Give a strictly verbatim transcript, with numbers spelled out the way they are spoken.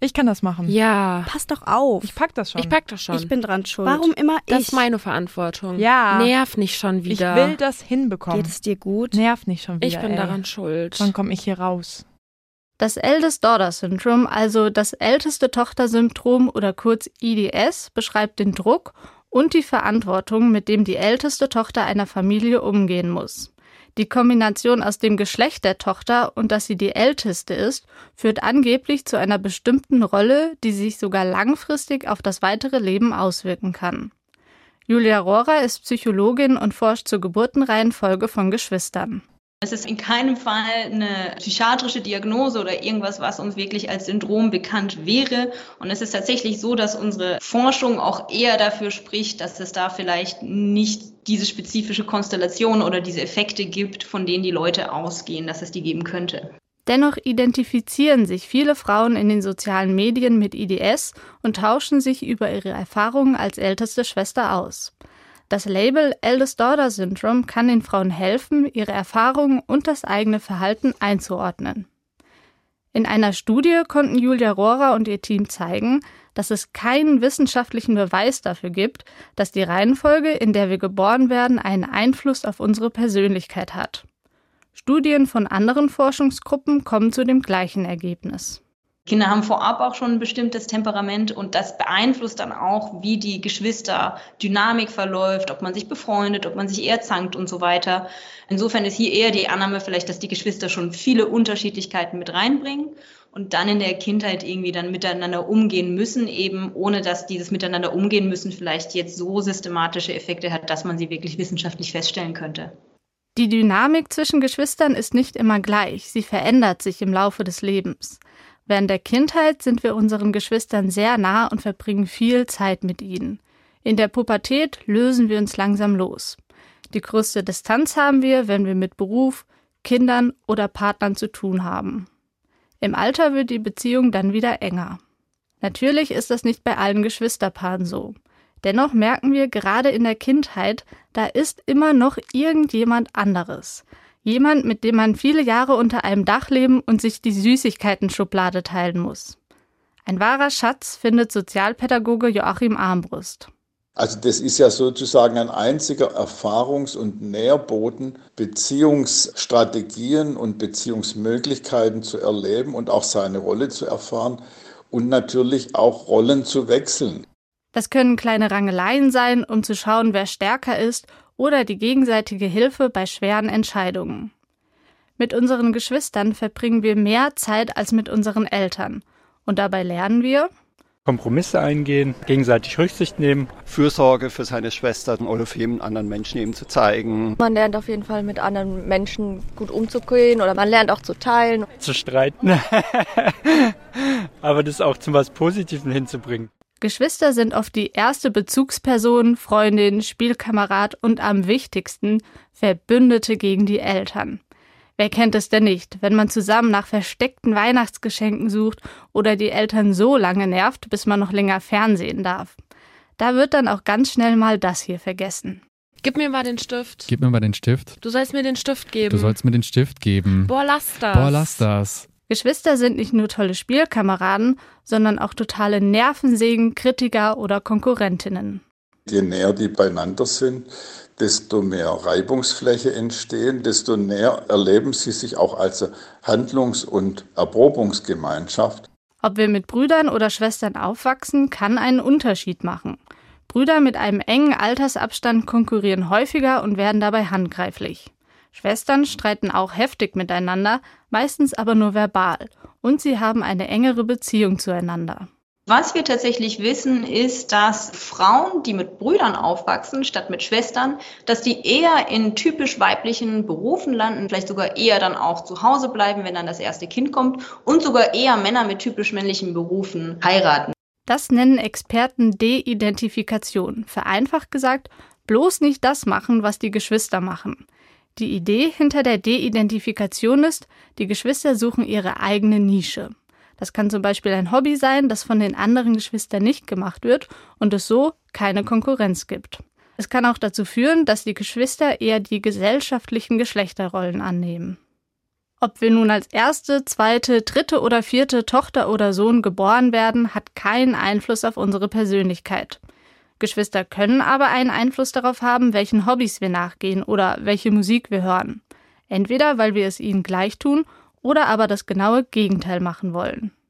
Ich kann das machen. Ja. Pass doch auf. Ich pack das schon. Ich pack das schon. Ich bin dran schuld. Warum immer ich? Das ist meine Verantwortung. Ja. Nerv nicht schon wieder. Ich will das hinbekommen. Geht es dir gut? Nerv nicht schon wieder, Ich bin ey. daran schuld. Wann komme ich hier raus? Das Eldest Daughter Syndrome, also das älteste Tochter-Syndrom oder kurz I D S, beschreibt den Druck und die Verantwortung, mit dem die älteste Tochter einer Familie umgehen muss. Die Kombination aus dem Geschlecht der Tochter und dass sie die älteste ist, führt angeblich zu einer bestimmten Rolle, die sich sogar langfristig auf das weitere Leben auswirken kann. Julia Rohrer ist Psychologin und forscht zur Geburtenreihenfolge von Geschwistern. Es ist in keinem Fall eine psychiatrische Diagnose oder irgendwas, was uns wirklich als Syndrom bekannt wäre. Und es ist tatsächlich so, dass unsere Forschung auch eher dafür spricht, dass es da vielleicht nicht diese spezifische Konstellation oder diese Effekte gibt, von denen die Leute ausgehen, dass es die geben könnte. Dennoch identifizieren sich viele Frauen in den sozialen Medien mit I D S und tauschen sich über ihre Erfahrungen als älteste Schwester aus. Das Label Eldest Daughter Syndrome kann den Frauen helfen, ihre Erfahrungen und das eigene Verhalten einzuordnen. In einer Studie konnten Julia Rohrer und ihr Team zeigen, dass es keinen wissenschaftlichen Beweis dafür gibt, dass die Reihenfolge, in der wir geboren werden, einen Einfluss auf unsere Persönlichkeit hat. Studien von anderen Forschungsgruppen kommen zu dem gleichen Ergebnis. Kinder haben vorab auch schon ein bestimmtes Temperament und das beeinflusst dann auch, wie die Geschwisterdynamik verläuft, ob man sich befreundet, ob man sich eher zankt und so weiter. Insofern ist hier eher die Annahme vielleicht, dass die Geschwister schon viele Unterschiedlichkeiten mit reinbringen und dann in der Kindheit irgendwie dann miteinander umgehen müssen, eben ohne dass dieses Miteinander umgehen müssen vielleicht jetzt so systematische Effekte hat, dass man sie wirklich wissenschaftlich feststellen könnte. Die Dynamik zwischen Geschwistern ist nicht immer gleich, sie verändert sich im Laufe des Lebens. Während der Kindheit sind wir unseren Geschwistern sehr nah und verbringen viel Zeit mit ihnen. In der Pubertät lösen wir uns langsam los. Die größte Distanz haben wir, wenn wir mit Beruf, Kindern oder Partnern zu tun haben. Im Alter wird die Beziehung dann wieder enger. Natürlich ist das nicht bei allen Geschwisterpaaren so. Dennoch merken wir gerade in der Kindheit, da ist immer noch irgendjemand anderes. Jemand, mit dem man viele Jahre unter einem Dach leben und sich die Süßigkeiten-Schublade teilen muss. Ein wahrer Schatz findet Sozialpädagoge Joachim Armbrust. Also das ist ja sozusagen ein einziger Erfahrungs- und Nährboden, Beziehungsstrategien und Beziehungsmöglichkeiten zu erleben und auch seine Rolle zu erfahren und natürlich auch Rollen zu wechseln. Das können kleine Rangeleien sein, um zu schauen, wer stärker ist, oder die gegenseitige Hilfe bei schweren Entscheidungen. Mit unseren Geschwistern verbringen wir mehr Zeit als mit unseren Eltern. Und dabei lernen wir Kompromisse eingehen, gegenseitig Rücksicht nehmen. Fürsorge für seine Schwestern oder für jeden anderen Menschen eben zu zeigen. Man lernt auf jeden Fall mit anderen Menschen gut umzugehen oder man lernt auch zu teilen. Zu streiten, aber das auch zu was Positivem hinzubringen. Geschwister sind oft die erste Bezugsperson, Freundin, Spielkamerad und am wichtigsten Verbündete gegen die Eltern. Wer kennt es denn nicht, wenn man zusammen nach versteckten Weihnachtsgeschenken sucht oder die Eltern so lange nervt, bis man noch länger fernsehen darf? Da wird dann auch ganz schnell mal das hier vergessen. Gib mir mal den Stift. Gib mir mal den Stift. Du sollst mir den Stift geben. Du sollst mir den Stift geben. Boah, lass das. Boah, lass das. Geschwister sind nicht nur tolle Spielkameraden, sondern auch totale Nervensägen, Kritiker oder Konkurrentinnen. Je näher die beieinander sind, desto mehr Reibungsfläche entstehen, desto näher erleben sie sich auch als Handlungs- und Erprobungsgemeinschaft. Ob wir mit Brüdern oder Schwestern aufwachsen, kann einen Unterschied machen. Brüder mit einem engen Altersabstand konkurrieren häufiger und werden dabei handgreiflich. Schwestern streiten auch heftig miteinander, meistens aber nur verbal, und sie haben eine engere Beziehung zueinander. Was wir tatsächlich wissen, ist, dass Frauen, die mit Brüdern aufwachsen, statt mit Schwestern, dass die eher in typisch weiblichen Berufen landen, vielleicht sogar eher dann auch zu Hause bleiben, wenn dann das erste Kind kommt, und sogar eher Männer mit typisch männlichen Berufen heiraten. Das nennen Experten De-Identifikation. Vereinfacht gesagt, bloß nicht das machen, was die Geschwister machen. Die Idee hinter der De-Identifikation ist, die Geschwister suchen ihre eigene Nische. Das kann zum Beispiel ein Hobby sein, das von den anderen Geschwistern nicht gemacht wird und es so keine Konkurrenz gibt. Es kann auch dazu führen, dass die Geschwister eher die gesellschaftlichen Geschlechterrollen annehmen. Ob wir nun als erste, zweite, dritte oder vierte Tochter oder Sohn geboren werden, hat keinen Einfluss auf unsere Persönlichkeit. Geschwister können aber einen Einfluss darauf haben, welchen Hobbys wir nachgehen oder welche Musik wir hören. Entweder weil wir es ihnen gleich tun oder aber das genaue Gegenteil machen wollen.